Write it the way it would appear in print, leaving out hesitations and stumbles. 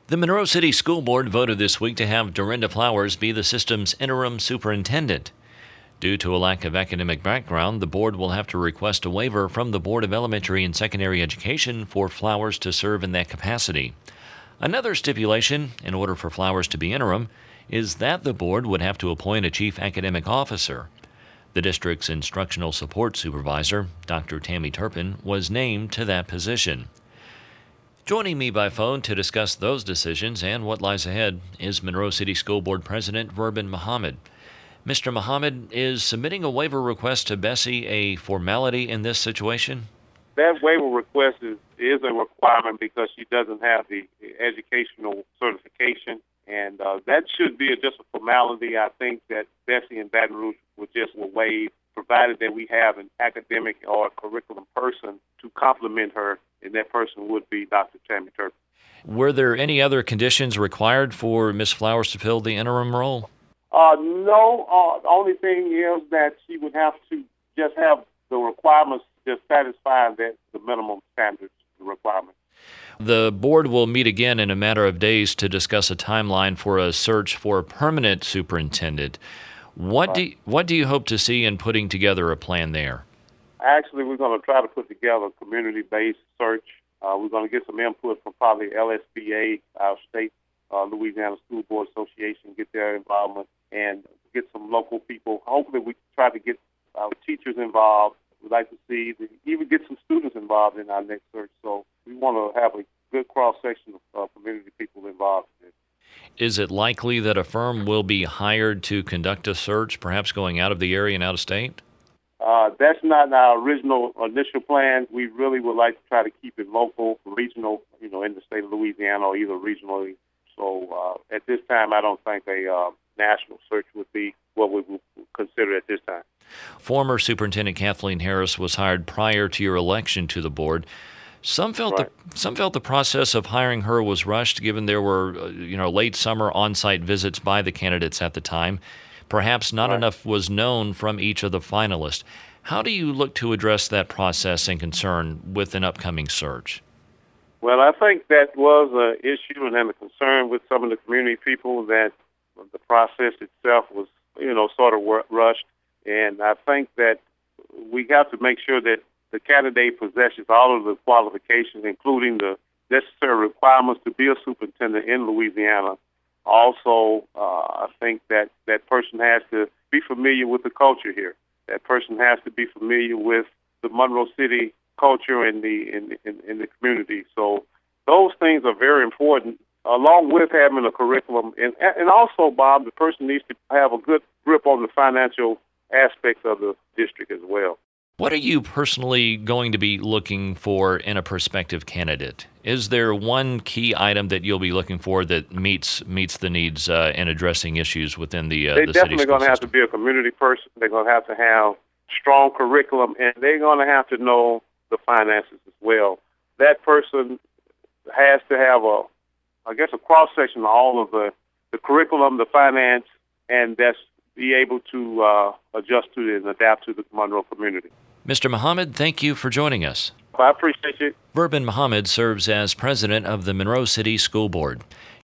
The Monroe City School Board voted this week to have Dorinda Flowers be the system's interim superintendent. Due to a lack of academic background, the board will have to request a waiver from the Board of Elementary and Secondary Education for Flowers to serve in that capacity. Another stipulation, in order for Flowers to be interim, is that the board would have to appoint a chief academic officer. The district's instructional support supervisor, Dr. Tammy Turpin, was named to that position. Joining me by phone to discuss those decisions and what lies ahead is Monroe City School Board President Verben Muhammad. Mr. Muhammad, is submitting a waiver request to Bessie a formality in this situation? That waiver request is a requirement because she doesn't have the educational certification, and that should be just a formality. I think that Bessie and Baton Rouge will waive, provided that we have an academic or curriculum person to complement her, and that person would be Dr. Tammy Turpin. Were there any other conditions required for Ms. Flowers to fill the interim role? No. The only thing is that she would have to just have the requirements just satisfy the minimum standards, the requirements. The board will meet again in a matter of days to discuss a timeline for a search for a permanent superintendent. What do you hope to see in putting together a plan there? Actually, we're going to try to put together a community-based search. We're going to get some input from probably LSBA, our state Louisiana School Board Association, get their involvement, and get some local people. Hopefully, we try to get our teachers involved. We'd like to see even get some students involved in our next search. So we want to have a good cross-section of community people involved in it. Is it likely that a firm will be hired to conduct a search, perhaps going out of the area and out of state? That's not our original initial plan. We really would like to try to keep it local, regional, in the state of Louisiana or either regionally. So at this time, I don't think a national search would be what we would consider at this time. Former Superintendent Kathleen Harris was hired prior to your election to the board. Some felt the process of hiring her was rushed, given there were late summer on-site visits by the candidates at the time. Perhaps not enough was known from each of the finalists. How do you look to address that process and concern with an upcoming search? Well, I think that was an issue and a concern with some of the community people that the process itself was, sort of rushed. And I think that we have to make sure that the candidate possesses all of the qualifications, including the necessary requirements to be a superintendent in Louisiana. Also, I think that that person has to be familiar with the culture here. That person has to be familiar with the Monroe City culture in the community. So those things are very important, along with having a curriculum. And also, Bob, the person needs to have a good grip on the financial aspects of the district as well. What are you personally going to be looking for in a prospective candidate? Is there one key item that you'll be looking for that meets the needs in addressing issues within the They're city definitely school going to have to system? be a community person. They're going to have strong curriculum, and they're going to have to know the finances as well. That person has to have a cross-section of all of the curriculum, the finance, and that's be able to adjust to it and adapt to the Monroe community. Mr. Muhammad, thank you for joining us. I appreciate you. Verben Muhammad serves as president of the Monroe City School Board.